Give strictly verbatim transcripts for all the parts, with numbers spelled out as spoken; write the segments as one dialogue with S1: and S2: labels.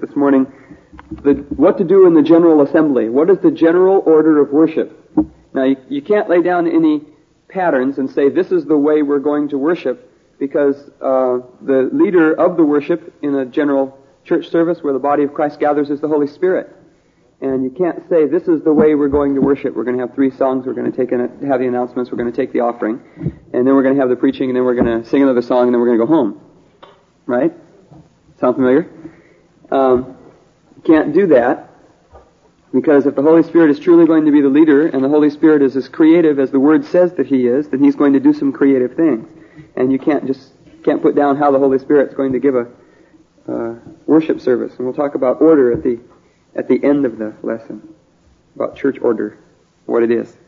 S1: this morning, the, what to do in the General Assembly. What is the general order of worship? Now, you, you can't lay down any patterns and say, this is the way we're going to worship, because uh, the leader of the worship in a general church service where the body of Christ gathers is the Holy Spirit. And you can't say, this is the way we're going to worship. We're going to have three songs, we're going to take an, have the announcements, we're going to take the offering, and then we're going to have the preaching, and then we're going to sing another song, and then we're going to go home. Right? Sound familiar? Um, you can't do that, because if the Holy Spirit is truly going to be the leader, and the Holy Spirit is as creative as the Word says that He is, then He's going to do some creative things. And you can't just, can't put down how the Holy Spirit's going to give a uh, worship service. And we'll talk about order at the at the end of the lesson, about church order, what it is.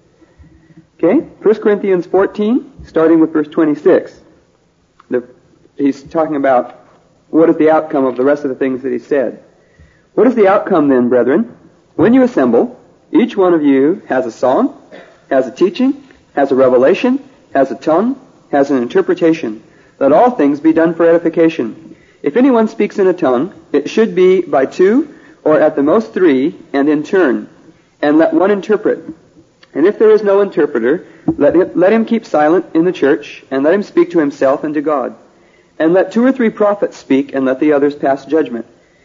S1: Okay, First Corinthians fourteen, starting with verse twenty-six. The, he's talking about what is the outcome of the rest of the things that he said. What is the outcome then, brethren? When you assemble, each one of you has a song, has a teaching, has a revelation, has a tongue, has an interpretation. Let all things be done for edification. If anyone speaks in a tongue, it should be by two, or at the most three, and in turn, and let one interpret. And if there is no interpreter, let him, let him keep silent in the church, and let him speak to himself and to God. And let two or three prophets speak, and let the others pass judgment.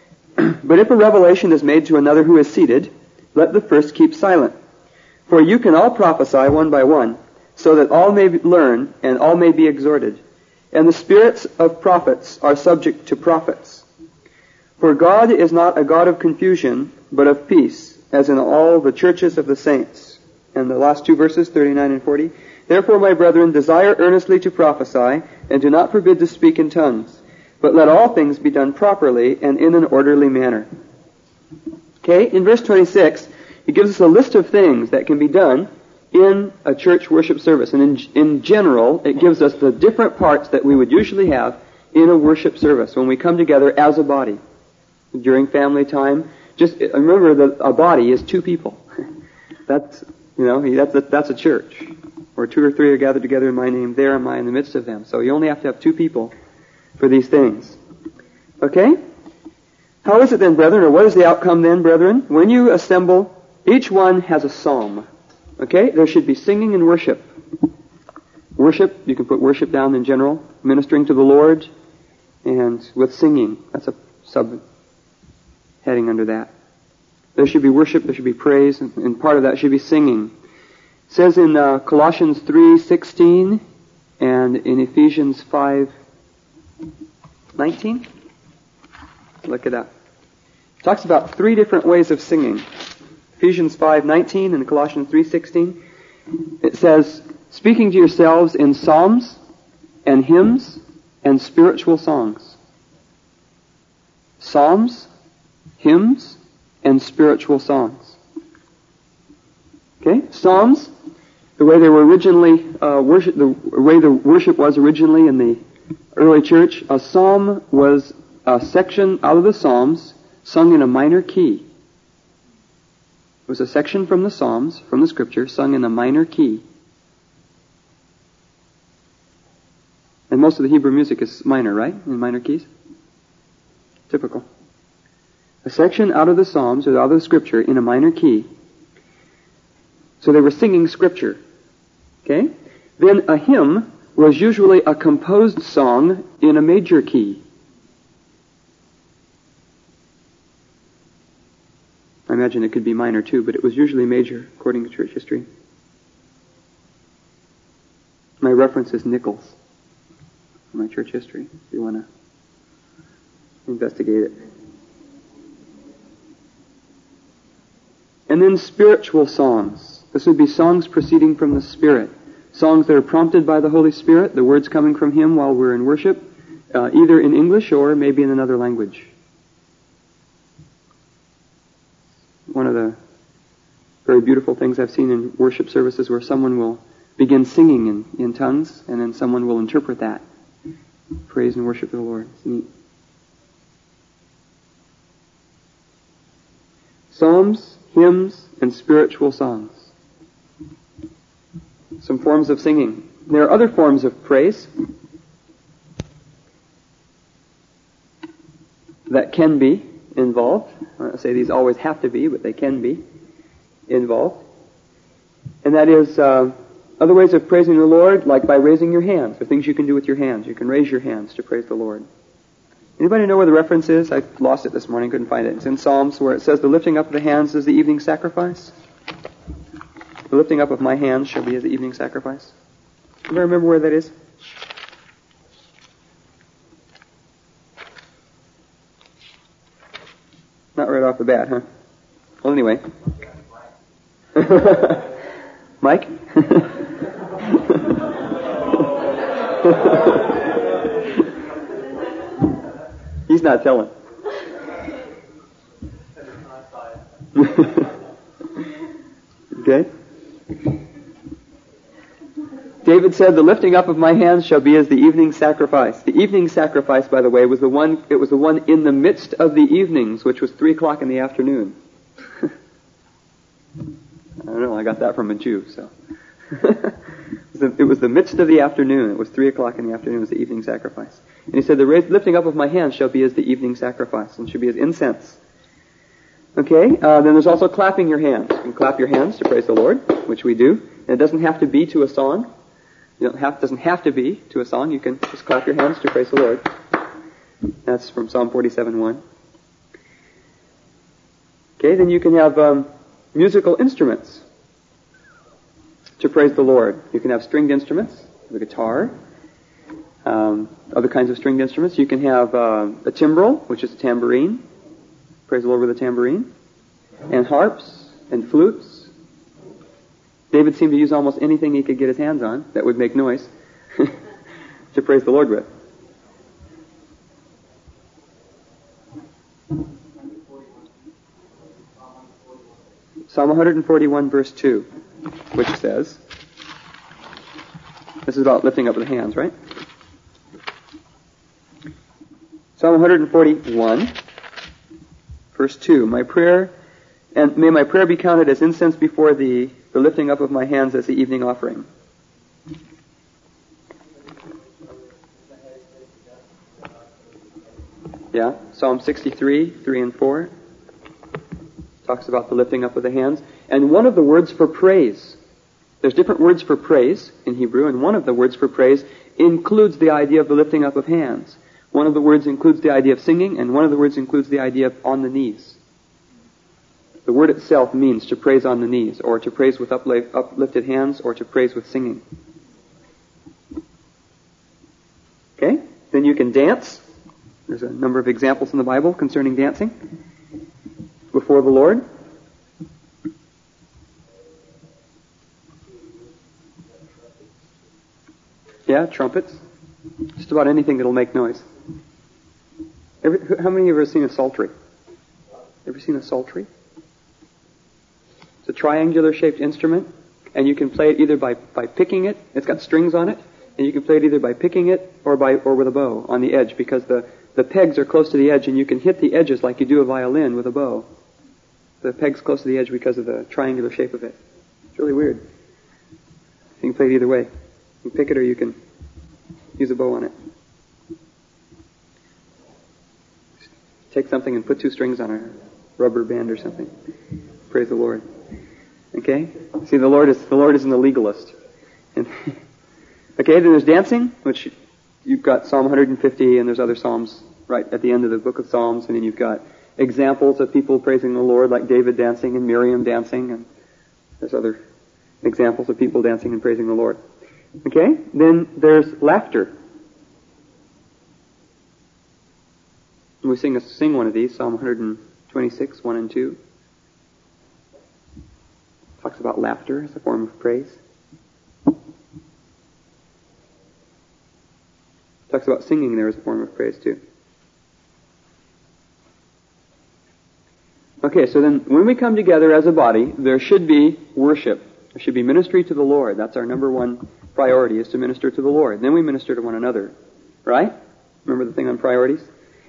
S1: But if a revelation is made to another who is seated, let the first keep silent. For you can all prophesy one by one, so that all may learn, and all may be exhorted. And the spirits of prophets are subject to prophets. For God is not a God of confusion, but of peace, as in all the churches of the saints. And the last two verses, thirty-nine and forty. Therefore, my brethren, desire earnestly to prophesy, and do not forbid to speak in tongues. But let all things be done properly and in an orderly manner. Okay, in verse twenty-six, he gives us a list of things that can be done in a church worship service. And in, in general, it gives us the different parts that we would usually have in a worship service when we come together as a body. During family time, just remember that a body is two people. That's, you know, that's a, that's a church. Where two or three are gathered together in my name, there am I in the midst of them. So you only have to have two people for these things. Okay? How is it then, brethren, or what is the outcome then, brethren? When you assemble, each one has a psalm. Okay? There should be singing and worship. Worship, you can put worship down in general, ministering to the Lord, and with singing. That's a sub heading under that. There should be worship, there should be praise, and, and part of that should be singing. It says in uh, Colossians three sixteen and in Ephesians five nineteen. Look it up. It talks about three different ways of singing. Ephesians five nineteen and Colossians three sixteen. It says, speaking to yourselves in psalms and hymns and spiritual songs. Psalms, hymns, and spiritual songs. Okay? Psalms, the way they were originally uh, worship, the way the worship was originally in the early church, a psalm was a section out of the Psalms sung in a minor key. It was a section from the Psalms, from the Scripture, sung in a minor key. And most of the Hebrew music is minor, right? In minor keys? Typical. A section out of the Psalms, or out of the Scripture, in a minor key. So they were singing Scripture. Okay? Then a hymn was usually a composed song in a major key. I imagine it could be minor too, but it was usually major, according to church history. My reference is Nichols, my church history, if you want to investigate it. And then spiritual songs. This would be songs proceeding from the Spirit. Songs that are prompted by the Holy Spirit, the words coming from Him while we're in worship, uh, either in English or maybe in another language. One of the very beautiful things I've seen in worship services where someone will begin singing in, in tongues, and then someone will interpret that. Praise and worship the Lord. It's neat. Psalms, hymns, and spiritual songs. Some forms of singing. There are other forms of praise that can be involved. I don't say these always have to be, but they can be involved. And that is uh, other ways of praising the Lord, like by raising your hands. There are things you can do with your hands. You can raise your hands to praise the Lord. Anybody know where the reference is? I lost it this morning, couldn't find it. It's in Psalms where it says the lifting up of the hands is the evening sacrifice. The lifting up of my hands shall be as the evening sacrifice. Anybody remember where that is? Not right off the bat, huh? Well, anyway. Mike? He's not telling. Okay? David said, the lifting up of my hands shall be as the evening sacrifice. The evening sacrifice, by the way, was the one, it was the one in the midst of the evenings, which was three o'clock in the afternoon. I don't know, I got that from a Jew, so. It was the midst of the afternoon. It was three o'clock in the afternoon. It was the evening sacrifice. And he said, the lifting up of my hands shall be as the evening sacrifice, and should be as incense. Okay, uh, then there's also clapping your hands. You can clap your hands to praise the Lord, which we do. And it doesn't have to be to a song. You don't have, doesn't have to be to a song. You can just clap your hands to praise the Lord. That's from Psalm forty-seven one. Okay, then you can have um, musical instruments to praise the Lord. You can have stringed instruments, the guitar, um, other kinds of stringed instruments. You can have uh, a timbrel, which is a tambourine. Praise the Lord with a tambourine. And harps and flutes. David seemed to use almost anything he could get his hands on that would make noise to praise the Lord with. Psalm one forty-one verse two, which says, this is about lifting up the hands, right? Psalm one forty-one verse two, my prayer, and may my prayer be counted as incense before thee, the lifting up of my hands as the evening offering. Yeah, Psalm sixty-three, three and four talks about the lifting up of the hands. And one of the words for praise, there's different words for praise in Hebrew, and one of the words for praise includes the idea of the lifting up of hands. One of the words includes the idea of singing, and one of the words includes the idea of on the knees. The word itself means to praise on the knees, or to praise with uplift, uplifted hands, or to praise with singing. Okay? Then you can dance. There's a number of examples in the Bible concerning dancing before the Lord. Yeah, trumpets. Just about anything that'll make noise. Every, how many of you have ever seen a psaltery? Ever seen a psaltery? It's a triangular shaped instrument, and you can play it either by, by picking it. It's got strings on it, and you can play it either by picking it or by or with a bow on the edge, because the, the pegs are close to the edge, and you can hit the edges like you do a violin with a bow. The peg's close to the edge because of the triangular shape of it. It's really weird. You can play it either way. You can pick it or you can use a bow on it. Take something and put two strings on a rubber band or something. Praise the Lord. Okay? See, the Lord is the Lord isn't a legalist. And okay, then there's dancing, which you've got Psalm one fifty, and there's other psalms right at the end of the book of Psalms, and then you've got examples of people praising the Lord, like David dancing and Miriam dancing, and there's other examples of people dancing and praising the Lord. Okay? Then there's laughter. We sing a, sing one of these, Psalm one twenty-six, one and two. Talks about laughter as a form of praise. Talks about singing there as a form of praise too. Okay, so then when we come together as a body, there should be worship. There should be ministry to the Lord. That's our number one priority, is to minister to the Lord. Then we minister to one another. Right? Remember the thing on priorities?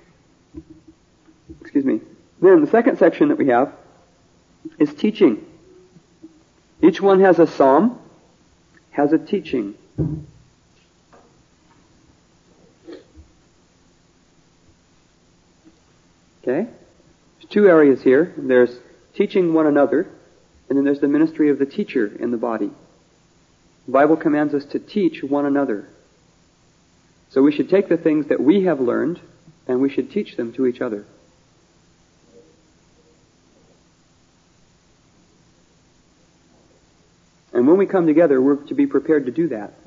S1: Excuse me. Then the second section that we have is teaching. Each one has a psalm, has a teaching. Okay? There's two areas here. There's teaching one another, and then there's the ministry of the teacher in the body. The Bible commands us to teach one another. So we should take the things that we have learned, and we should teach them to each other. And when we come together, we're to be prepared to do that.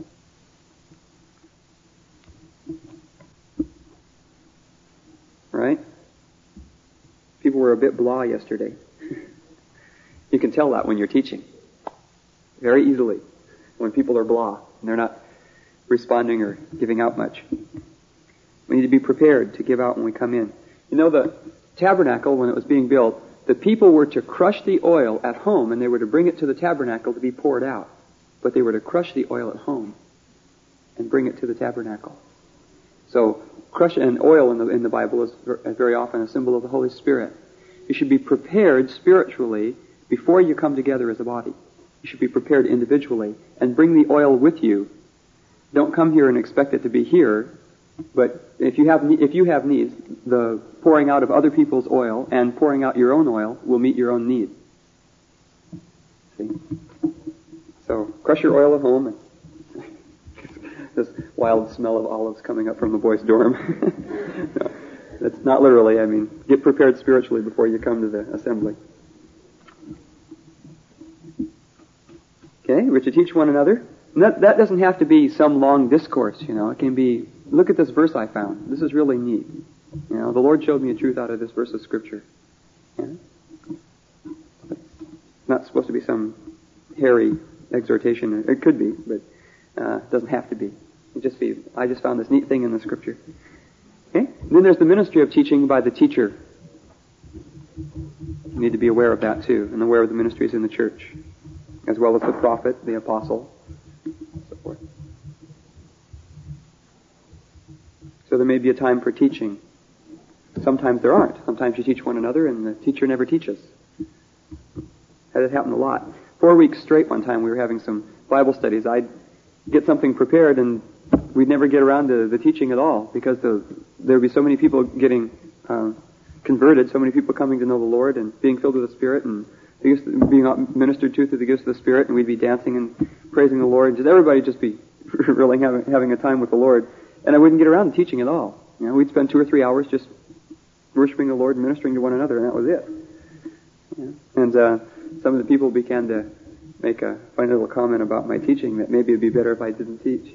S1: Right? People were a bit blah yesterday. You can tell that when you're teaching. Very easily. When people are blah and they're not responding or giving out much. We need to be prepared to give out when we come in. You know, the tabernacle, when it was being built, the people were to crush the oil at home and they were to bring it to the tabernacle to be poured out. But they were to crush the oil at home and bring it to the tabernacle. So, crush and oil in the, in the Bible is very often a symbol of the Holy Spirit. You should be prepared spiritually before you come together as a body. You should be prepared individually and bring the oil with you. Don't come here and expect it to be here, but if you have if you have needs, the pouring out of other people's oil and pouring out your own oil will meet your own need. See? So crush your oil at home. And this wild smell of olives coming up from the boys' dorm. No, that's not literally. I mean, get prepared spiritually before you come to the assembly. Okay, we're to teach one another. And that, that doesn't have to be some long discourse, you know. It can be, look at this verse I found. This is really neat. You know, the Lord showed me a truth out of this verse of Scripture. Yeah? It's not supposed to be some hairy exhortation. It could be, but uh, it doesn't have to be. It just be, I just found this neat thing in the Scripture. Okay? And then there's the ministry of teaching by the teacher. You need to be aware of that too, and aware of the ministries in the church, as well as the prophet, the apostle, and so forth. So there may be a time for teaching. Sometimes there aren't. Sometimes you teach one another and the teacher never teaches. That had happened a lot. Four weeks straight one time we were having some Bible studies. I'd get something prepared and we'd never get around to the teaching at all because the, there would be so many people getting uh, converted, so many people coming to know the Lord and being filled with the Spirit and being ministered to through the gifts of the Spirit, and we'd be dancing and praising the Lord. Just everybody just be really having, having a time with the Lord. And I wouldn't get around to teaching at all. You know, we'd spend two or three hours just worshiping the Lord and ministering to one another, and that was it. Yeah. And uh, some of the people began to make a funny little comment about my teaching, that maybe it'd be better if I didn't teach.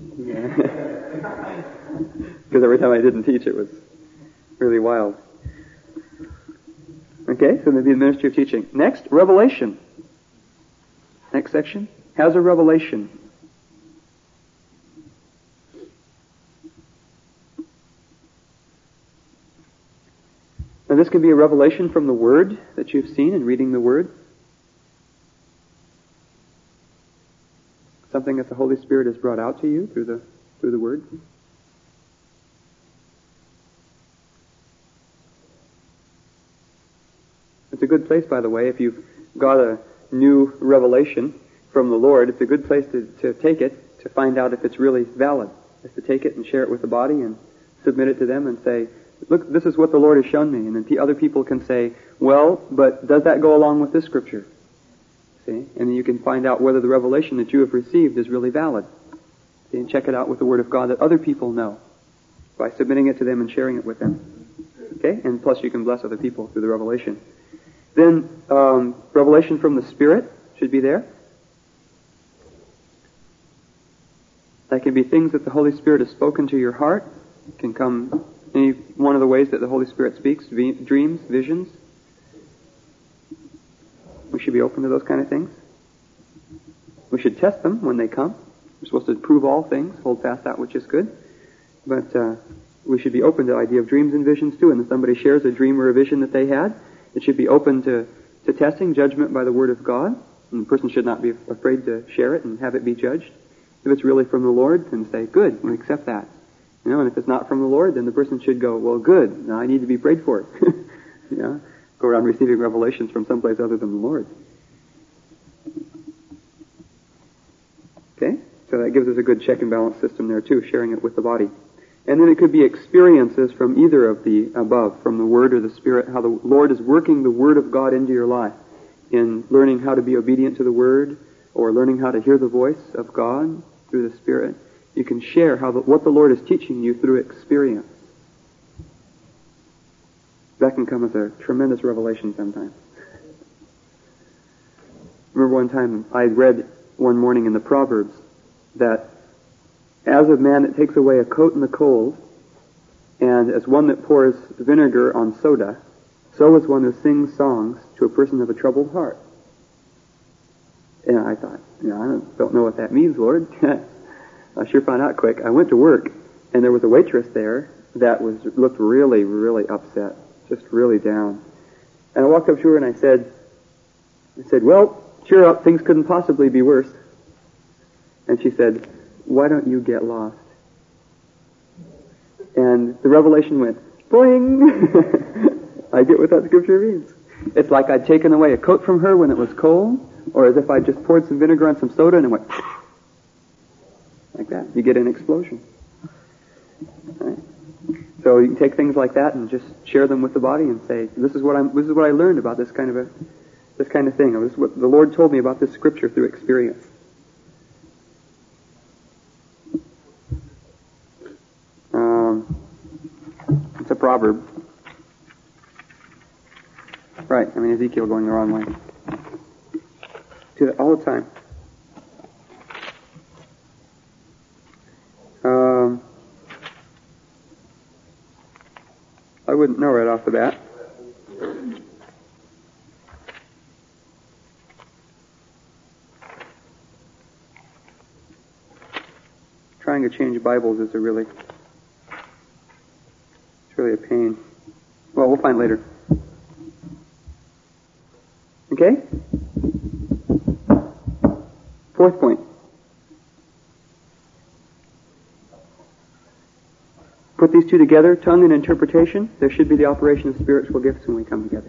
S1: Because every time I didn't teach, it was really wild. Okay, so maybe the ministry of teaching. Next, revelation. Next section. Has a revelation. Now this can be a revelation from the Word that you've seen in reading the Word. Something that the Holy Spirit has brought out to you through the through the Word. It's a good place, by the way, if you've got a new revelation from the Lord, it's a good place to, to take it, to find out if it's really valid. Is to take it and share it with the body and submit it to them and say, look, this is what the Lord has shown me. And then other people can say, well, but does that go along with this Scripture? See? And then you can find out whether the revelation that you have received is really valid. See? And check it out with the Word of God that other people know by submitting it to them and sharing it with them. Okay? And plus you can bless other people through the revelation. Then, um, revelation from the Spirit should be there. That can be things that the Holy Spirit has spoken to your heart. It can come any one of the ways that the Holy Spirit speaks, v- dreams, visions. We should be open to those kind of things. We should test them when they come. We're supposed to prove all things, hold fast that which is good. But uh, we should be open to the idea of dreams and visions too. And if somebody shares a dream or a vision that they had, it should be open to, to testing, judgment by the Word of God. And the person should not be afraid to share it and have it be judged. If it's really from the Lord, then say, good, we accept that. You know, and if it's not from the Lord, then the person should go, well, good, now I need to be prayed for. You know, go around receiving revelations from someplace other than the Lord. Okay? So that gives us a good check and balance system there too, sharing it with the body. And then it could be experiences from either of the above, from the Word or the Spirit, how the Lord is working the Word of God into your life in learning how to be obedient to the Word or learning how to hear the voice of God through the Spirit. You can share how the, what the Lord is teaching you through experience. That can come as a tremendous revelation sometimes. Remember one time I read one morning in the Proverbs that as a man that takes away a coat in the cold, and as one that pours vinegar on soda, so is one who sings songs to a person of a troubled heart. And I thought, you know, I don't, don't know what that means, Lord. I sure found out quick. I went to work, and there was a waitress there that was looked really, really upset, just really down. And I walked up to her and I said, I said, well, cheer up, things couldn't possibly be worse. And she said, why don't you get lost? And the revelation went, boing! I get what that scripture means. It's like I'd taken away a coat from her when it was cold, or as if I'd just poured some vinegar on some soda and it went like that. You get an explosion. Right? So you can take things like that and just share them with the body and say, this is what I'm, this is what I learned about this kind of a, this kind of thing. Or this is what the Lord told me about this scripture through experience. It's a proverb. Right, I mean Ezekiel going the wrong way. Do that all the time. Um, I wouldn't know right off the bat. Trying to change Bibles is a really... It's really a pain. Well, we'll find later. Okay? Fourth point. Put these two together, tongue and interpretation. There should be the operation of spiritual gifts when we come together.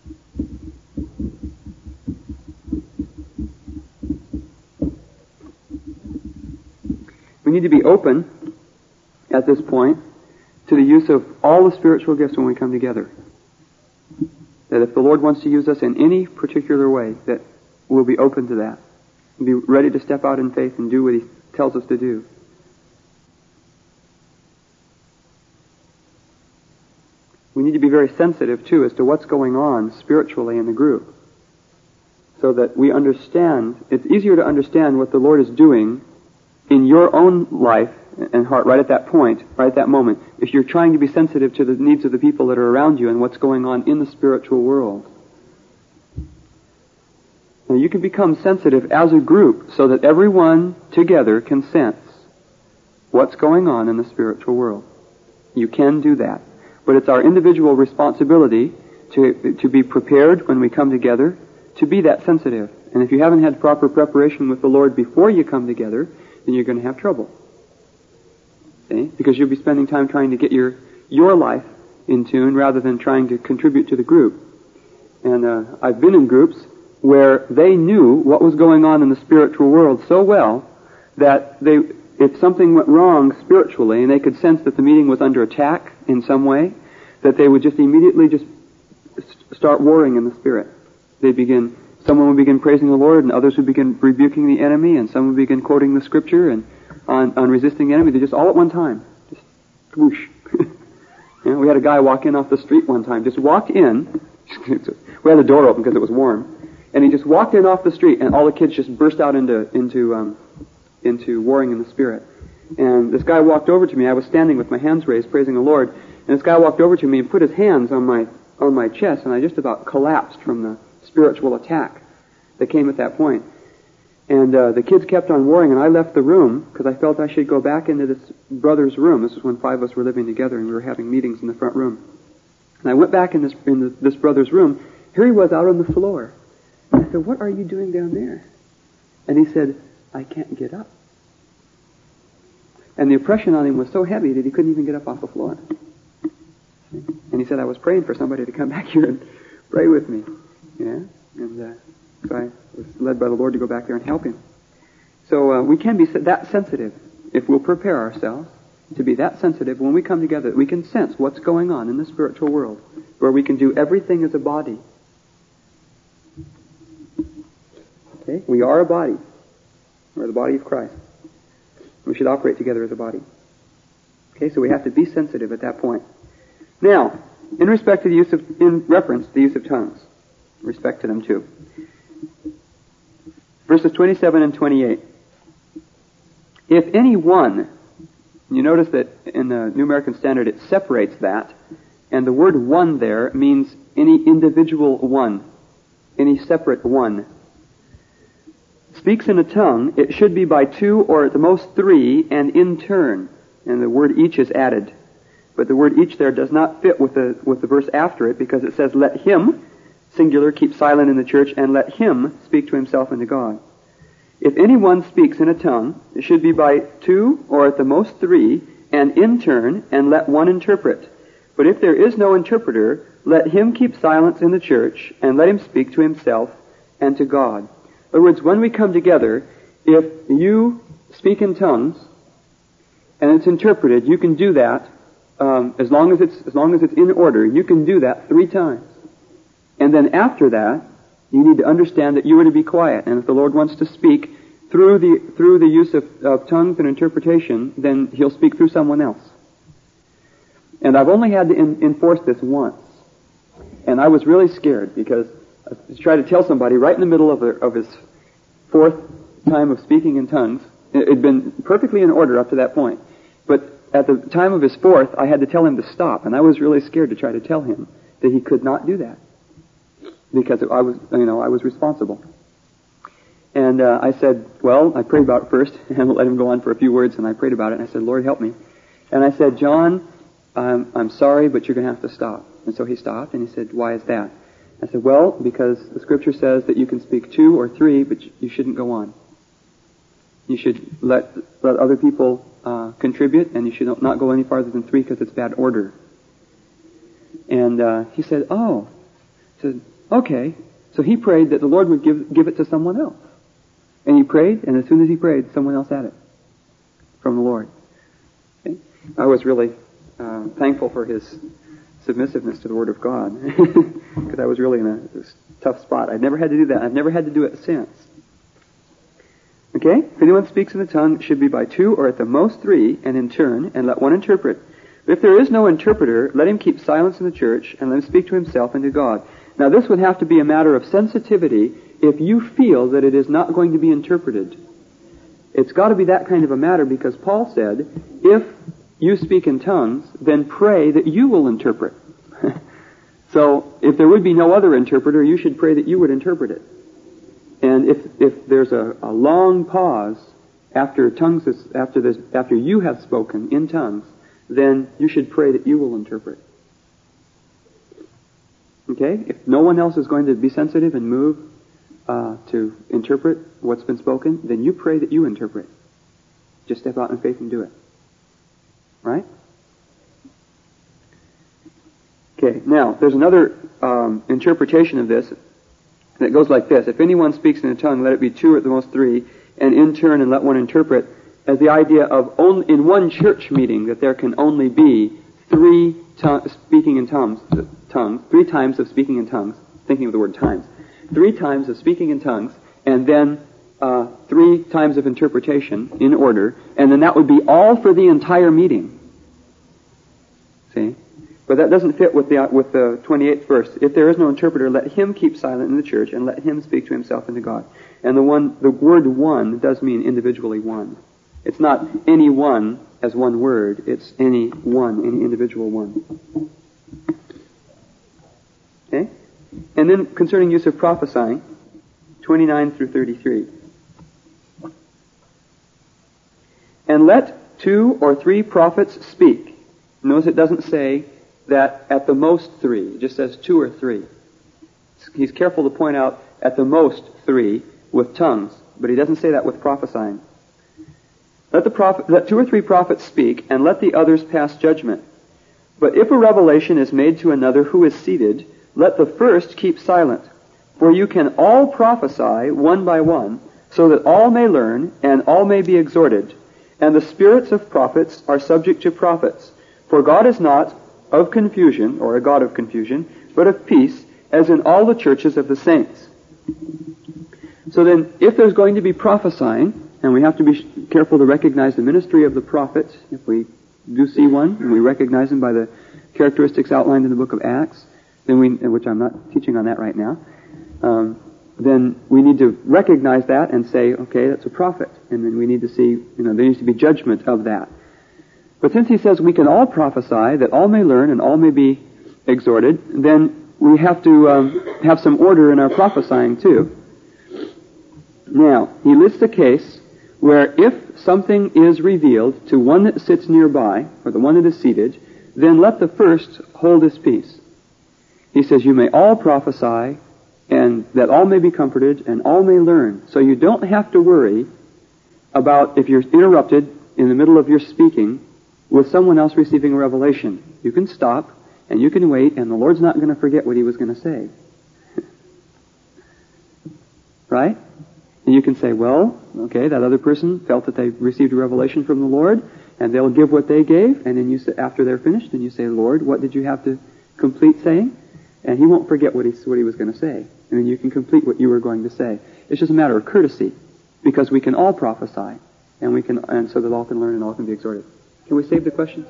S1: We need to be open at this point to the use of all the spiritual gifts when we come together. That if the Lord wants to use us in any particular way, that we'll be open to that. Be ready to step out in faith and do what He tells us to do. We need to be very sensitive, too, as to what's going on spiritually in the group. So that we understand, it's easier to understand what the Lord is doing in your own life and heart right at that point, right at that moment, if you're trying to be sensitive to the needs of the people that are around you and what's going on in the spiritual world. Now you can become sensitive as a group so that everyone together can sense what's going on in the spiritual world. You can do that. But it's our individual responsibility to, to be prepared when we come together to be that sensitive. And if you haven't had proper preparation with the Lord before you come together, then you're going to have trouble. See? Because you'll be spending time trying to get your your life in tune rather than trying to contribute to the group. And uh, I've been in groups where they knew what was going on in the spiritual world so well that they, if something went wrong spiritually and they could sense that the meeting was under attack in some way, that they would just immediately just start warring in the spirit. They'd begin, someone would begin praising the Lord and others would begin rebuking the enemy and some would begin quoting the scripture and on, on resisting the enemy. They just all at one time. Just whoosh. You know, we had a guy walk in off the street one time, just walked in. We had the door open because it was warm. And he just walked in off the street and all the kids just burst out into, into, um, into warring in the spirit. And this guy walked over to me. I was standing with my hands raised, praising the Lord. And this guy walked over to me and put his hands on my, on my chest, and I just about collapsed from the spiritual attack that came at that point. And uh, the kids kept on warring, and I left the room because I felt I should go back into this brother's room. This was when five of us were living together, and we were having meetings in the front room. And I went back in this in the, this brother's room. Here he was out on the floor. And I said, "What are you doing down there?" And he said, "I can't get up." And the oppression on him was so heavy that he couldn't even get up off the floor. And he said, "I was praying for somebody to come back here and pray with me." Yeah, and uh, so I was led by the Lord to go back there and help him. So uh, we can be that sensitive if we'll prepare ourselves to be that sensitive when we come together that we can sense what's going on in the spiritual world, where we can do everything as a body. Okay? We are a body. We're the body of Christ. We should operate together as a body. Okay, so we have to be sensitive at that point. Now, in respect to the use of, in reference to the use of tongues, respect to them too. Verses twenty-seven and twenty-eight. If any one, you notice that in the New American Standard it separates that, and the word one there means any individual one, any separate one. Speaks in a tongue, it should be by two or at the most three, and in turn. And the word each is added. But the word each there does not fit with the with the verse after it, because it says, let him, singular, keep silent in the church, and let him speak to himself and to God. If anyone speaks in a tongue, it should be by two or at the most three, and in turn, and let one interpret. But if there is no interpreter, let him keep silence in the church, and let him speak to himself and to God. In other words, when we come together, if you speak in tongues, and it's interpreted, you can do that um, as long as it's as long as it's in order. You can do that three times, and then after that, you need to understand that you are to be quiet. And if the Lord wants to speak through the through the use of, of tongues and interpretation, then He'll speak through someone else. And I've only had to in, enforce this once, and I was really scared because I tried to tell somebody right in the middle of a, of his fourth time of speaking in tongues. It had been perfectly in order up to that point. But at the time of his fourth, I had to tell him to stop. And I was really scared to try to tell him that he could not do that. Because I was, you know, I was responsible. And uh, I said, well, I prayed about it first, and let him go on for a few words, and I prayed about it, and I said, Lord, help me. And I said, John, I'm, I'm sorry, but you're going to have to stop. And so he stopped, and he said, why is that? I said, well, because the Scripture says that you can speak two or three, but you shouldn't go on. You should let let other people uh, contribute, and you should not go any farther than three because it's bad order. And uh, he said, oh. I said, okay. So he prayed that the Lord would give give it to someone else. And he prayed, and as soon as he prayed, someone else had it from the Lord. Okay? I was really uh, thankful for his submissiveness to the Word of God, because I was really in a tough spot. I'd never had to do that. I've never had to do it since. Okay? If anyone speaks in the tongue, it should be by two or at the most three, and in turn, and let one interpret. But if there is no interpreter, let him keep silence in the church, and let him speak to himself and to God. Now this would have to be a matter of sensitivity if you feel that it is not going to be interpreted. It's got to be that kind of a matter, because Paul said, if you speak in tongues, then pray that you will interpret. So if there would be no other interpreter, you should pray that you would interpret it. And if if there's a, a long pause after tongues is, after this after you have spoken in tongues, then you should pray that you will interpret. Okay? If no one else is going to be sensitive and move uh, to interpret what's been spoken, then you pray that you interpret. Just step out in faith and do it. Right? Okay, now, there's another um, interpretation of this, and it goes like this. If anyone speaks in a tongue, let it be two or at the most three, and in turn and let one interpret, as the idea of only, in one church meeting that there can only be three to- speaking in tongues, tongues, three times of speaking in tongues, thinking of the word times, three times of speaking in tongues, and then uh, three times of interpretation in order, and then that would be all for the entire meeting. See? But that doesn't fit with the with the twenty-eighth verse. If there is no interpreter, let him keep silent in the church, and let him speak to himself and to God. And the one, the word "one" does mean individually one. It's not any one as one word. It's any one, any individual one. Okay? And then concerning use of prophesying, twenty-nine through thirty-three. And let two or three prophets speak. Notice it doesn't say that at the most three. It just says two or three. He's careful to point out at the most three with tongues, but he doesn't say that with prophesying. Let the prophet, let two or three prophets speak, and let the others pass judgment. But if a revelation is made to another who is seated, let the first keep silent. For you can all prophesy one by one, so that all may learn and all may be exhorted. And the spirits of prophets are subject to prophets. For God is not of confusion, or a God of confusion, but of peace, as in all the churches of the saints. So then, if there's going to be prophesying, and we have to be careful to recognize the ministry of the prophets, if we do see one, and we recognize them by the characteristics outlined in the book of Acts, then we, which I'm not teaching on that right now, um, then we need to recognize that and say, okay, that's a prophet. And then we need to see, you know, there needs to be judgment of that. But since he says we can all prophesy, that all may learn and all may be exhorted, then we have to um, have some order in our prophesying too. Now, he lists a case where if something is revealed to one that sits nearby, or the one that is seated, then let the first hold his peace. He says, you may all prophesy, and that all may be comforted, and all may learn. So you don't have to worry about if you're interrupted in the middle of your speaking with someone else receiving a revelation. You can stop, and you can wait, and the Lord's not going to forget what he was going to say. Right? And you can say, well, okay, that other person felt that they received a revelation from the Lord, and they'll give what they gave, and then you say, after they're finished, then you say, Lord, what did you have to complete saying? And he won't forget what he, what he was going to say. And then you can complete what you were going to say. It's just a matter of courtesy, because we can all prophesy, and we can, and so that all can learn and all can be exhorted. Can we save the questions?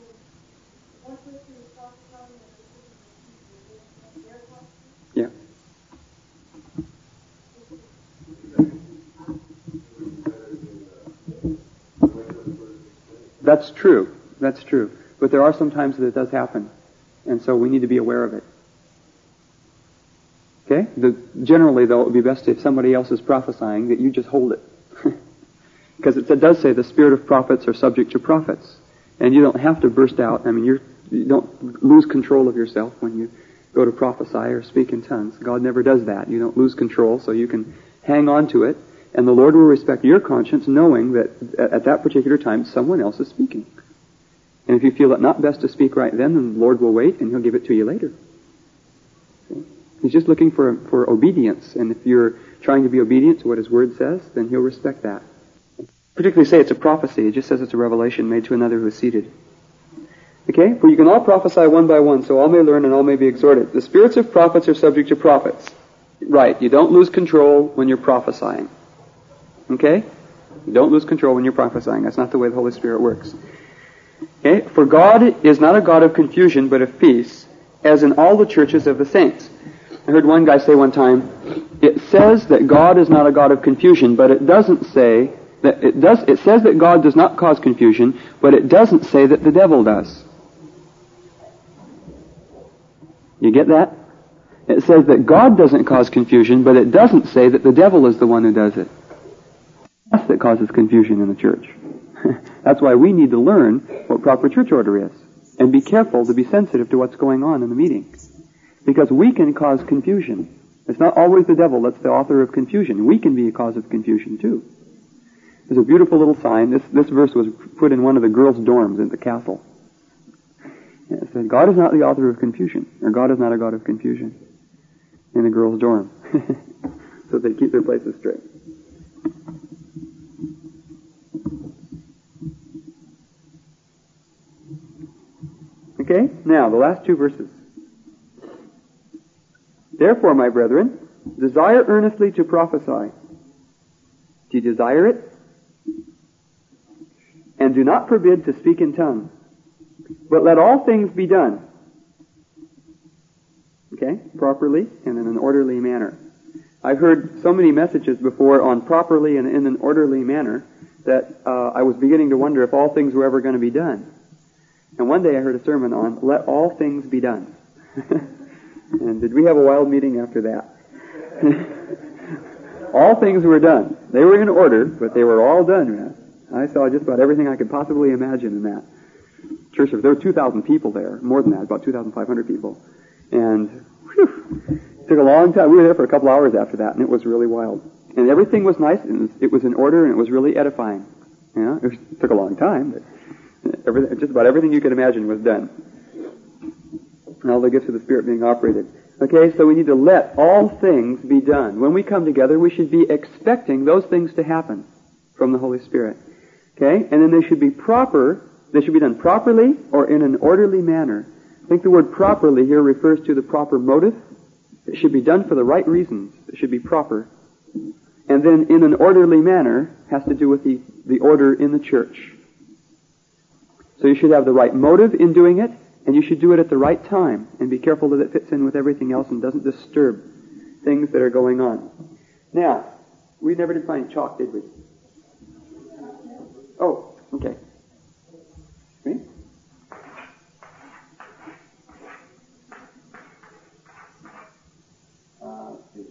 S1: Yeah. That's true. That's true. But there are some times that it does happen, and so we need to be aware of it. Okay? The, generally, though, it would be best if somebody else is prophesying that you just hold it. Because it does say the spirit of prophets are subject to prophets. And you don't have to burst out. I mean, you're, you don't lose control of yourself when you go to prophesy or speak in tongues. God never does that. You don't lose control, so you can hang on to it. And the Lord will respect your conscience knowing that at that particular time someone else is speaking. And if you feel it not best to speak right then, then the Lord will wait and he'll give it to you later. He's just looking for for obedience, and if you're trying to be obedient to what his word says, then he'll respect that. Particularly say it's a prophecy, it just says it's a revelation made to another who is seated. Okay? For you can all prophesy one by one, so all may learn and all may be exhorted. The spirits of prophets are subject to prophets. Right, you don't lose control when you're prophesying. Okay? You don't lose control when you're prophesying. That's not the way the Holy Spirit works. Okay? For God is not a God of confusion, but of peace, as in all the churches of the saints. I heard one guy say one time, it says that God is not a God of confusion, but it doesn't say that it does. It says that God does not cause confusion, but it doesn't say that the devil does. You get that? It says that God doesn't cause confusion, but it doesn't say that the devil is the one who does it. That's that causes confusion in the church. That's why we need to learn what proper church order is, and be careful to be sensitive to what's going on in the meeting. Because we can cause confusion. It's not always the devil that's the author of confusion. We can be a cause of confusion too. There's a beautiful little sign. This this verse was put in one of the girls' dorms in the castle. It said, God is not the author of confusion, or God is not a God of confusion in the girls' dorm. So they keep their places straight. Okay, now the last two verses. Therefore, my brethren, desire earnestly to prophesy. Do you desire it? And do not forbid to speak in tongues. But let all things be done. Okay? Properly and in an orderly manner. I've heard so many messages before on properly and in an orderly manner that uh, I was beginning to wonder if all things were ever going to be done. And one day I heard a sermon on, let all things be done. And did we have a wild meeting after that? All things were done. They were in order, but they were all done, man. I saw just about everything I could possibly imagine in that church. There were two thousand people there, more than that, about two thousand five hundred people. And whew, it took a long time. We were there for a couple hours after that, and it was really wild. And everything was nice, and it was, it was in order, and it was really edifying. You know, it, was, it took a long time, but everything, just about everything you could imagine was done. And all the gifts of the Spirit being operated. Okay, so we need to let all things be done. When we come together, we should be expecting those things to happen from the Holy Spirit. Okay? And then they should be proper, they should be done properly or in an orderly manner. I think the word properly here refers to the proper motive. It should be done for the right reasons. It should be proper. And then in an orderly manner has to do with the, the order in the church. So you should have the right motive in doing it, and you should do it at the right time, and be careful that it fits in with everything else and doesn't disturb things that are going on. Now, we never did find chalk, did we? Oh, okay. See? Uh, let's see.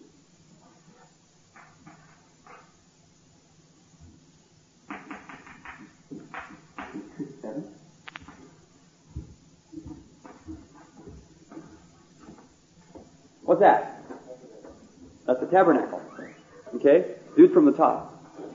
S1: Seven. What's that? That's the tabernacle. Okay? Dude from the top.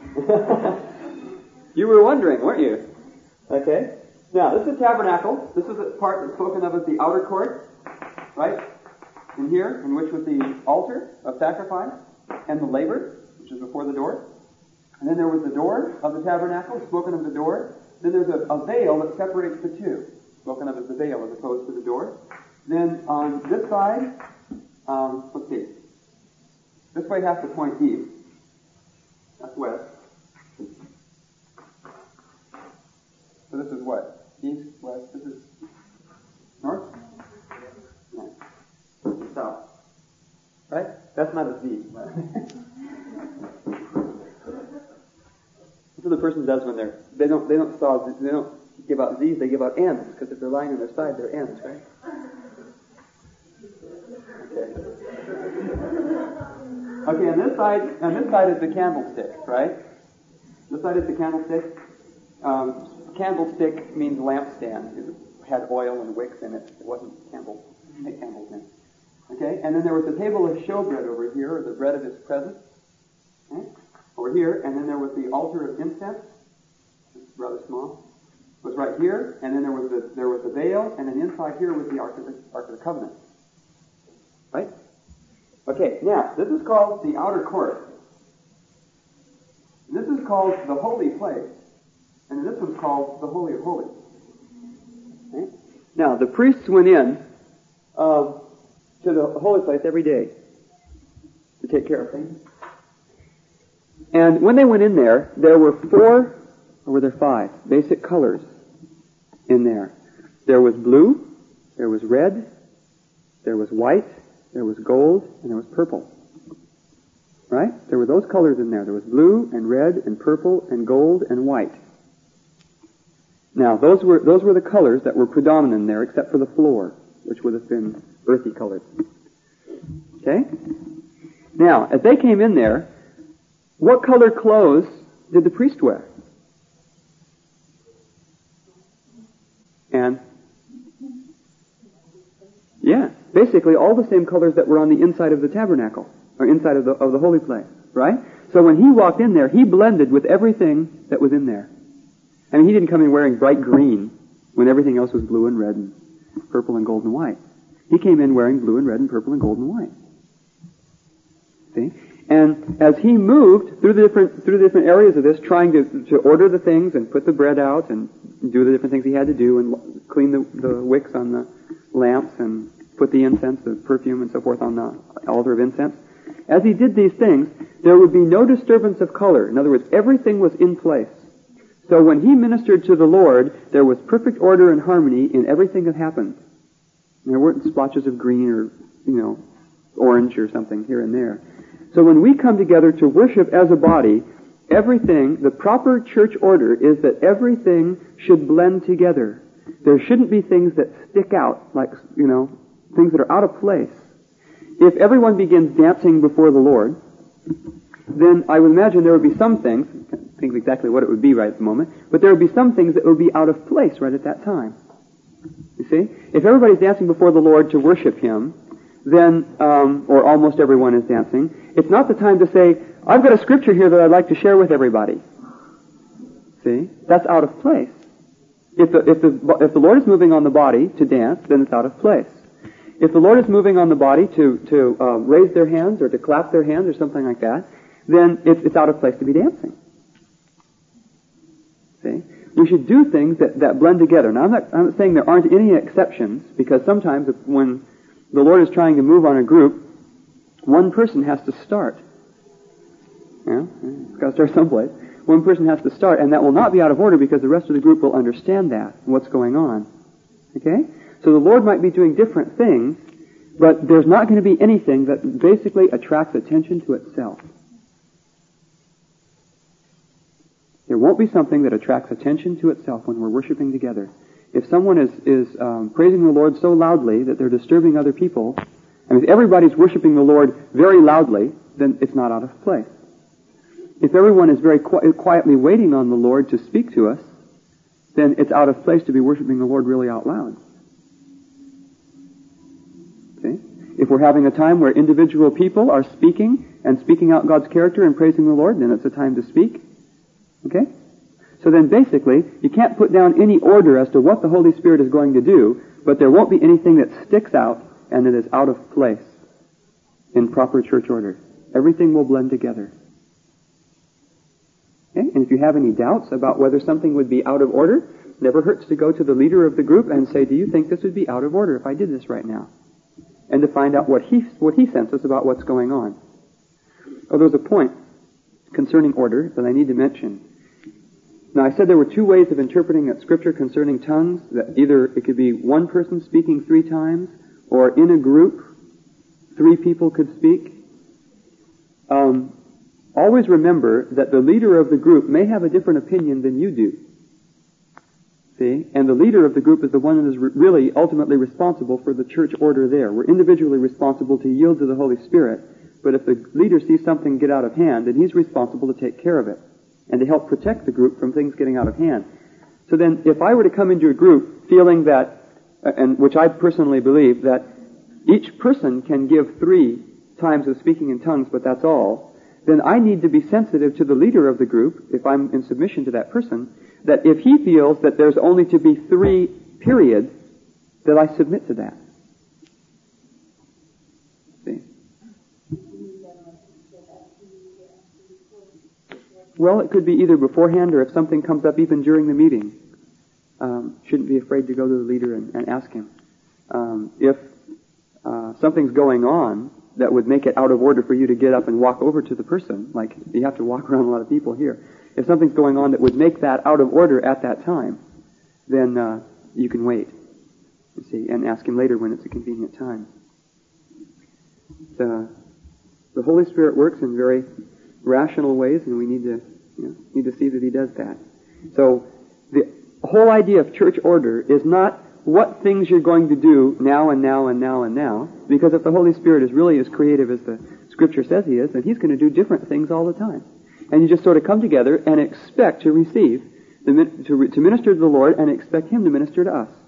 S1: You were wondering, weren't you? Okay? Now, this is the tabernacle. This is the part that's spoken of as the outer court. Right? In here, in which was the altar of sacrifice and the laver, which is before the door. And then there was the door of the tabernacle, spoken of the door. Then there's a, a veil that separates the two, spoken of as the veil as opposed to the door. Then on this side, um, let's see. This way has to point east. That's west. So this is what? East, west, this is north? No. South. Right? That's not a Z. That's what the person does when they're, they don't, they don't saw, they don't give out Z's, they give out N's, because if they're lying on their side, they're N's, right? Okay. Okay, on this side, on this side is the candlestick, right? This side is the candlestick. Um, candlestick means lampstand. It had oil and wicks in it. It wasn't candles. Make candles in. Okay, and then there was the table of showbread over here, or the bread of his presence, okay? Over here, and then there was the altar of incense, rather small. It was right here, and then there was the there was the veil, and then inside here was the Ark of the, Ark of the Covenant. Right? Okay, now, this is called the outer court. This is called the holy place. And this one's called the Holy of Holies. Okay? Now, the priests went in uh, to the holy place every day to take care of things. And when they went in there, there were four, or were there five, basic colors in there. There was blue, there was red, there was white, there was gold, and there was purple. Right? There were those colors in there. There was blue and red and purple and gold and white. Now, those were those were the colors that were predominant in there, except for the floor, which would have been earthy colored. Okay? Now, as they came in there, what color clothes did the priest wear? And yeah, basically all the same colors that were on the inside of the tabernacle, or inside of the of the holy place, right? So when he walked in there, he blended with everything that was in there. I mean, he didn't come in wearing bright green when everything else was blue and red and purple and gold and white. He came in wearing blue and red and purple and gold and white. See? And as he moved through the different through the different areas of this, trying to to order the things and put the bread out and do the different things he had to do and clean the, the wicks on the lamps and put the incense, the perfume and so forth on the altar of incense. As he did these things, there would be no disturbance of color. In other words, everything was in place. So when he ministered to the Lord, there was perfect order and harmony in everything that happened. There weren't splotches of green or, you know, orange or something here and there. So when we come together to worship as a body, everything, the proper church order is that everything should blend together. There shouldn't be things that stick out, like, you know, things that are out of place. If everyone begins dancing before the Lord, then I would imagine there would be some things, I can't think of exactly what it would be right at the moment, but there would be some things that would be out of place right at that time. You see? If everybody's dancing before the Lord to worship Him, then, um, or almost everyone is dancing, it's not the time to say, I've got a scripture here that I'd like to share with everybody. See? That's out of place. If the, if the, if the Lord is moving on the body to dance, then it's out of place. If the Lord is moving on the body to, to uh, raise their hands or to clap their hands or something like that, then it's, it's out of place to be dancing. See? See? We should do things that, that blend together. Now, I'm not, I'm not saying there aren't any exceptions, because sometimes when the Lord is trying to move on a group, one person has to start. Yeah? It's got to start someplace. One person has to start, and that will not be out of order because the rest of the group will understand that, what's going on. Okay? So the Lord might be doing different things, but there's not going to be anything that basically attracts attention to itself. There won't be something that attracts attention to itself when we're worshiping together. If someone is, is um, praising the Lord so loudly that they're disturbing other people, I mean, if everybody's worshiping the Lord very loudly, then it's not out of place. If everyone is very qui- quietly waiting on the Lord to speak to us, then it's out of place to be worshiping the Lord really out loud. See? If we're having a time where individual people are speaking and speaking out God's character and praising the Lord, then it's a time to speak. Okay? So then basically, you can't put down any order as to what the Holy Spirit is going to do, but there won't be anything that sticks out and that is out of place in proper church order. Everything will blend together. Okay? And if you have any doubts about whether something would be out of order, it never hurts to go to the leader of the group and say, do you think this would be out of order if I did this right now? And to find out what he, what he senses about what's going on. Oh, there's a point concerning order that I need to mention. Now, I said there were two ways of interpreting that Scripture concerning tongues, that either it could be one person speaking three times, or in a group, three people could speak. Um, always remember that the leader of the group may have a different opinion than you do. See? And the leader of the group is the one that is re- really ultimately responsible for the church order there. We're individually responsible to yield to the Holy Spirit, but if the leader sees something get out of hand, then he's responsible to take care of it and to help protect the group from things getting out of hand. So then, if I were to come into a group feeling that, and which I personally believe, that each person can give three times of speaking in tongues, but that's all, then I need to be sensitive to the leader of the group, if I'm in submission to that person, that if he feels that there's only to be three, period, that I submit to that. See? Well, it could be either beforehand or if something comes up even during the meeting. Um, shouldn't be afraid to go to the leader and, and ask him. Um, if uh, something's going on that would make it out of order for you to get up and walk over to the person, like you have to walk around a lot of people here. If something's going on that would make that out of order at that time, then uh, you can wait, you see, and ask him later when it's a convenient time. The, the Holy Spirit works in very rational ways, and we need to you know, need to see that he does that. So the whole idea of church order is not what things you're going to do now and now and now and now, because if the Holy Spirit is really as creative as the Scripture says he is, then he's going to do different things all the time. And you just sort of come together and expect to receive, the, to, to minister to the Lord and expect him to minister to us.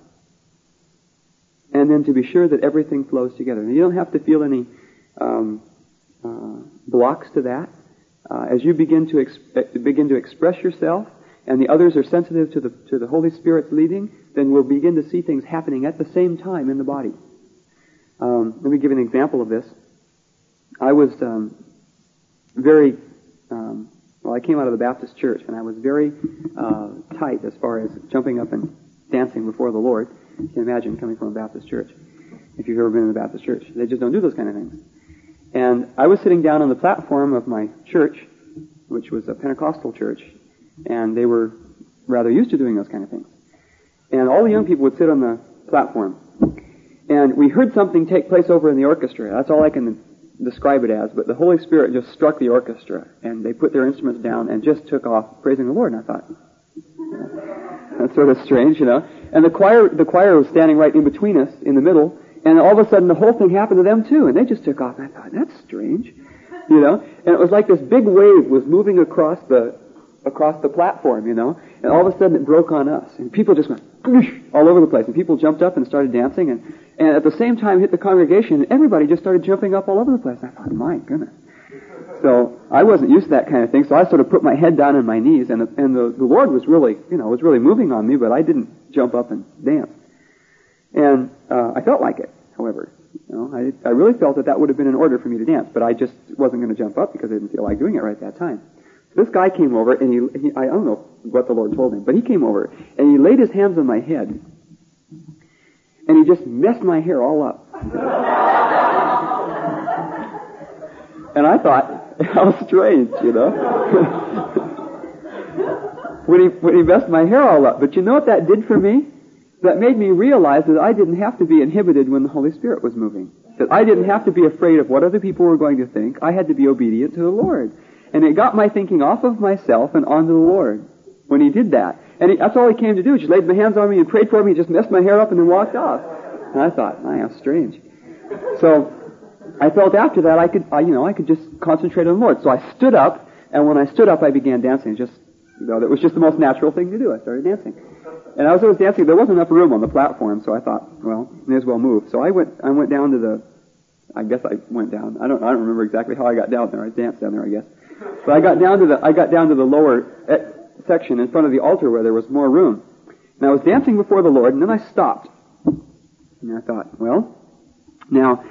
S1: And then to be sure that everything flows together. And you don't have to feel any um, uh, blocks to that. Uh, as you begin to ex- begin to express yourself, and the others are sensitive to the to the Holy Spirit's leading, then we'll begin to see things happening at the same time in the body. Um, let me give you an example of this. I was um, very um, well. I came out of the Baptist church, and I was very uh, tight as far as jumping up and dancing before the Lord. You can imagine coming from a Baptist church. If you've ever been in a Baptist church, they just don't do those kind of things. And I was sitting down on the platform of my church, which was a Pentecostal church, and they were rather used to doing those kind of things. And all the young people would sit on the platform. And we heard something take place over in the orchestra. That's all I can describe it as. But the Holy Spirit just struck the orchestra, and they put their instruments down and just took off praising the Lord. And I thought, that's sort of strange, you know. And the choir, the choir was standing right in between us, in the middle. And all of a sudden, the whole thing happened to them, too. And they just took off. And I thought, that's strange. You know? And it was like this big wave was moving across the across the platform, you know? And all of a sudden, it broke on us. And people just went all over the place. And people jumped up and started dancing. And, and at the same time, hit the congregation. And everybody just started jumping up all over the place. And I thought, my goodness. So I wasn't used to that kind of thing. So I sort of put my head down on my knees. And, the, and the, the Lord was really, you know, was really moving on me. But I didn't jump up and dance. And uh, I felt like it, however. You know, I, I really felt that that would have been in order for me to dance, but I just wasn't going to jump up because I didn't feel like doing it right at that time. So this guy came over, and he, he, I don't know what the Lord told him, but he came over, and he laid his hands on my head, and he just messed my hair all up. And I thought, how strange, you know? when he when he messed my hair all up. But you know what that did for me? That made me realize that I didn't have to be inhibited when the Holy Spirit was moving. That I didn't have to be afraid of what other people were going to think. I had to be obedient to the Lord. And it got my thinking off of myself and onto the Lord when he did that. And he, that's all he came to do. He just laid my hands on me and prayed for me. He just messed my hair up and then walked off. And I thought, my, how strange. So I felt after that I could, I, you know, I could just concentrate on the Lord. So I stood up, and when I stood up, I began dancing. Just, you know, that was just the most natural thing to do. I started dancing. And as I was dancing, there wasn't enough room on the platform, so I thought, well, may as well move. So I went, I went down to the, I guess I went down. I don't, I don't remember exactly how I got down there. I danced down there, I guess. But I got down to the, I got down to the lower section in front of the altar where there was more room. And I was dancing before the Lord, and then I stopped. And I thought, well, now,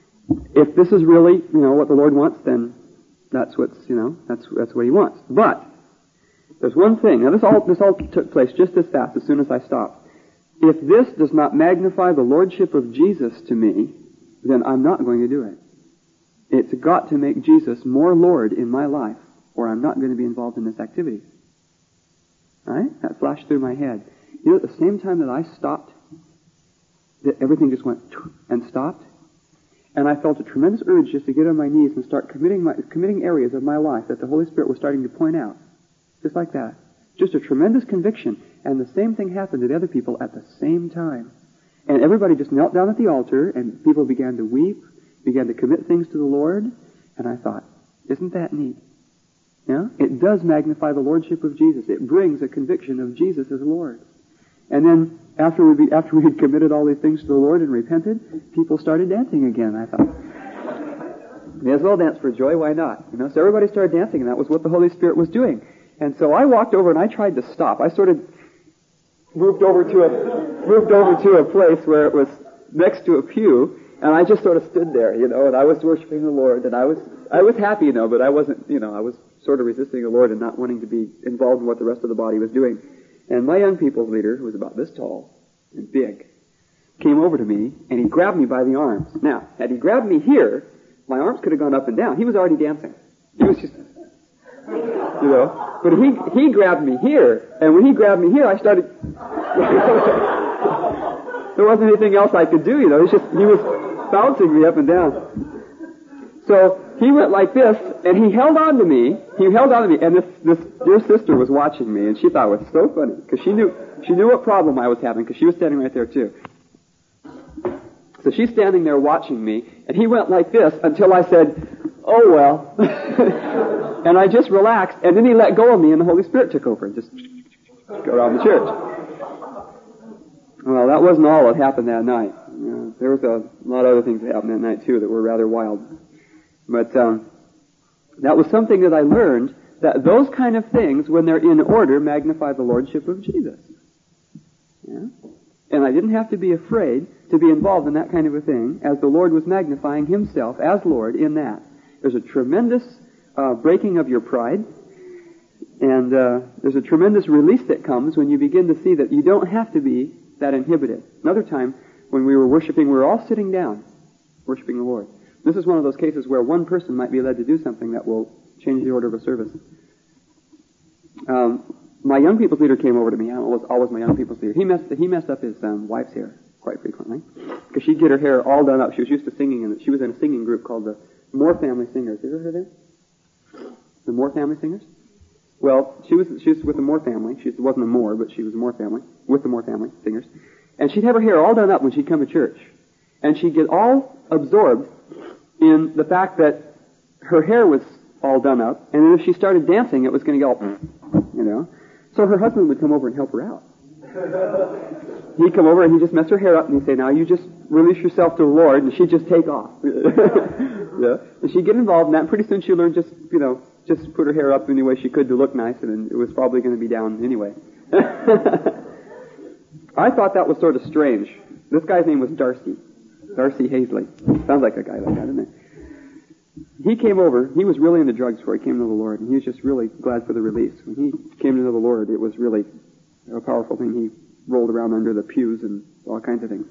S1: if this is really, you know, what the Lord wants, then that's what's, you know, that's that's what He wants. But there's one thing. Now, this all this all took place just as fast as soon as I stopped. If this does not magnify the lordship of Jesus to me, then I'm not going to do it. It's got to make Jesus more Lord in my life, or I'm not going to be involved in this activity. All right? That flashed through my head. You know, at the same time that I stopped, that everything just went and stopped. And I felt a tremendous urge just to get on my knees and start committing my, committing areas of my life that the Holy Spirit was starting to point out. Just like that. Just a tremendous conviction. And the same thing happened to the other people at the same time. And everybody just knelt down at the altar, and people began to weep, began to commit things to the Lord. And I thought, isn't that neat? Yeah? It does magnify the lordship of Jesus. It brings a conviction of Jesus as Lord. And then after we be, after we had committed all these things to the Lord and repented, people started dancing again. I thought, may as well dance for joy. Why not? You know, so everybody started dancing, and that was what the Holy Spirit was doing. And so I walked over and I tried to stop. I sort of moved over to a moved over to a place where it was next to a pew, and I just sort of stood there, you know, and I was worshiping the Lord, and I was I was happy, you know, but I wasn't, you know, I was sort of resisting the Lord and not wanting to be involved in what the rest of the body was doing. And my young people's leader, who was about this tall and big, came over to me, and he grabbed me by the arms. Now, had he grabbed me here, my arms could have gone up and down. He was already dancing. He was just, you know. But he he grabbed me here, and when he grabbed me here, I started... There wasn't anything else I could do, you know. It was just, he was bouncing me up and down. So he went like this, and he held on to me. He held on to me, and this this dear sister was watching me, and she thought it was so funny because she knew she knew what problem I was having because she was standing right there too. So she's standing there watching me, and he went like this until I said, "Oh well," and I just relaxed, and then he let go of me, and the Holy Spirit took over and just go around the church. Well, that wasn't all that happened that night. You know, there was a lot of other things that happened that night too that were rather wild. But um, that was something that I learned, that those kind of things, when they're in order, magnify the lordship of Jesus. Yeah? And I didn't have to be afraid to be involved in that kind of a thing, as the Lord was magnifying Himself as Lord in that. There's a tremendous uh, breaking of your pride, and uh, there's a tremendous release that comes when you begin to see that you don't have to be that inhibited. Another time, when we were worshiping, we were all sitting down, worshiping the Lord. This is one of those cases where one person might be led to do something that will change the order of a service. Um, my young people's leader came over to me. I was always my young people's leader. He messed he messed up his um, wife's hair quite frequently because she'd get her hair all done up. She was used to singing, and she was in a singing group called the Moore Family Singers. Have you ever heard of them? The Moore Family Singers. Well, she was she was with the Moore family. She wasn't a Moore, but she was a Moore family with the Moore Family Singers, and she'd have her hair all done up when she'd come to church, and she'd get all absorbed in the fact that her hair was all done up, and then if she started dancing, it was going to go, you know. So her husband would come over and help her out. He'd come over and he'd just mess her hair up, and he'd say, "Now you just release yourself to the Lord," and she'd just take off. Yeah. And she'd get involved in that, and pretty soon she learned just, you know, just put her hair up any way she could to look nice, and it was probably going to be down anyway. I thought that was sort of strange. This guy's name was Darcy. Darcy Hazley. Sounds like a guy like that, doesn't it? he came over. He was really into drugs before he came to the Lord, and he was just really glad for the release. When he came to know the Lord, it was really a powerful thing. He rolled around under the pews and all kinds of things.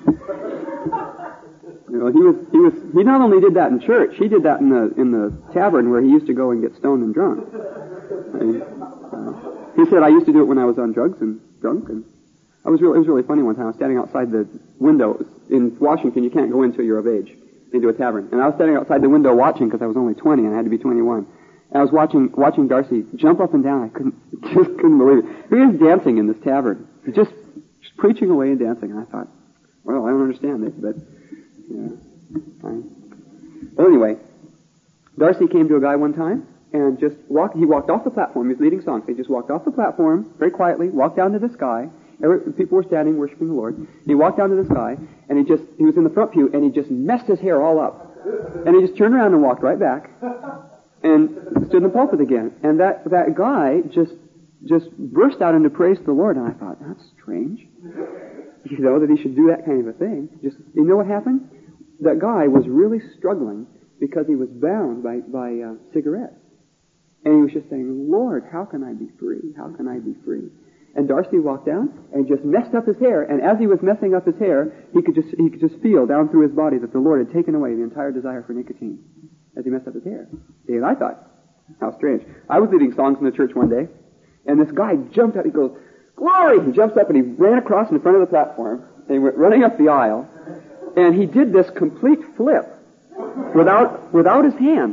S1: You know, he was he was he not only did that in church, he did that in the in the tavern where he used to go and get stoned and drunk. I mean, uh, he said, "I used to do it when I was on drugs and drunk." And I was really, it was really funny one time. I was standing outside the window in Washington. You can't go in until you're of age into a tavern. And I was standing outside the window watching because I was only twenty and I had to be twenty-one. And I was watching watching Darcy jump up and down. I couldn't just couldn't believe it. He was dancing in this tavern, just, just preaching away and dancing. And I thought, well, I don't understand it, but yeah, fine. Well, anyway, Darcy came to a guy one time and just walked. He walked off the platform. He was leading songs. He just walked off the platform very quietly, walked down to this guy. Every, people were standing worshiping the Lord. He walked down to this guy, and he just, he was in the front pew, and he just messed his hair all up. And he just turned around and walked right back, and stood in the pulpit again. And that, that guy just, just burst out into praise to the Lord, and I thought, that's strange. You know, that he should do that kind of a thing. Just, you know what happened? That guy was really struggling because he was bound by, by uh, cigarettes. And he was just saying, Lord, how can I be free? How can I be free? And Darcy walked down and just messed up his hair. And as he was messing up his hair, he could just he could just feel down through his body that the Lord had taken away the entire desire for nicotine as he messed up his hair. And I thought, how strange. I was leading songs in the church one day, and this guy jumped up. He goes, "Glory!" He jumps up and he ran across in front of the platform. And he went running up the aisle, and he did this complete flip without without his hands.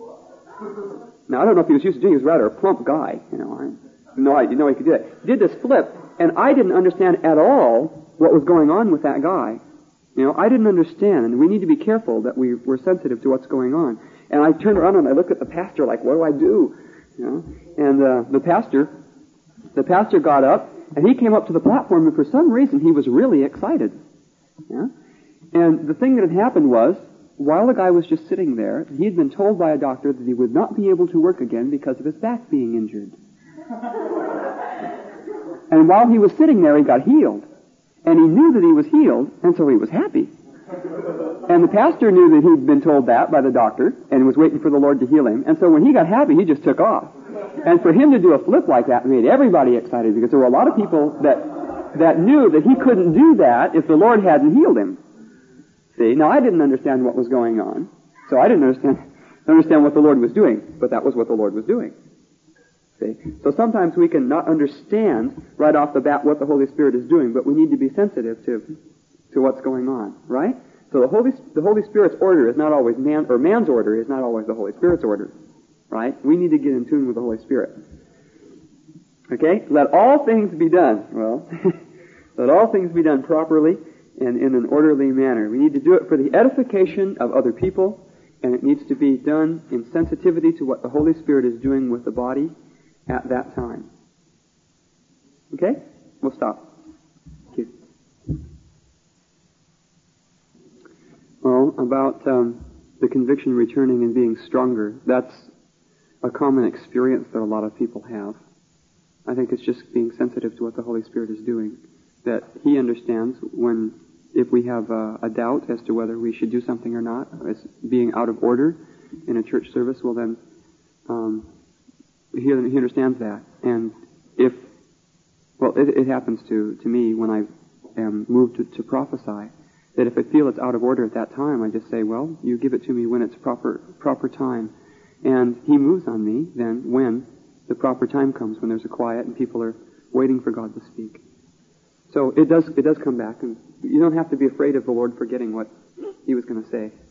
S1: Now I don't know if he was used to doing it. He was rather a plump guy, you know. I, No, I, you know he could do that. He did this flip, and I didn't understand at all what was going on with that guy. You know, I didn't understand, and we need to be careful that we, we're sensitive to what's going on. And I turned around and I looked at the pastor like, what do I do? You know, and uh, the pastor, the pastor got up, and he came up to the platform, and for some reason he was really excited. Yeah? And the thing that had happened was, while the guy was just sitting there, he had been told by a doctor that he would not be able to work again because of his back being injured. And while he was sitting there, he got healed. And he knew that he was healed, and so he was happy. And the pastor knew that he'd been told that by the doctor, and was waiting for the Lord to heal him. And so when he got happy, he just took off. And for him to do a flip like that made everybody excited, because there were a lot of people that that knew that he couldn't do that if the Lord hadn't healed him. See, now I didn't understand what was going on, so I didn't understand understand what the Lord was doing, but that was what the Lord was doing. See? So sometimes we can not understand right off the bat what the Holy Spirit is doing, but we need to be sensitive to to what's going on, right? So the Holy the Holy Spirit's order is not always man, or man's order is not always the Holy Spirit's order, right? We need to get in tune with the Holy Spirit. Okay? Let all things be done. Well, let all things be done properly and in an orderly manner. We need to do it for the edification of other people, and it needs to be done in sensitivity to what the Holy Spirit is doing with the body at that time. Okay? We'll stop. Thank you. Well, about um, the conviction returning and being stronger, that's a common experience that a lot of people have. I think it's just being sensitive to what the Holy Spirit is doing, that He understands when, if we have a, a doubt as to whether we should do something or not, as being out of order in a church service, well then, um, he, he understands that. And if, well, it, it happens to, to me when I am moved to, to prophesy, that if I feel it's out of order at that time, I just say, well, you give it to me when it's proper proper time. And He moves on me then when the proper time comes, when there's a quiet and people are waiting for God to speak. So it does it does come back, and you don't have to be afraid of the Lord forgetting what He was going to say.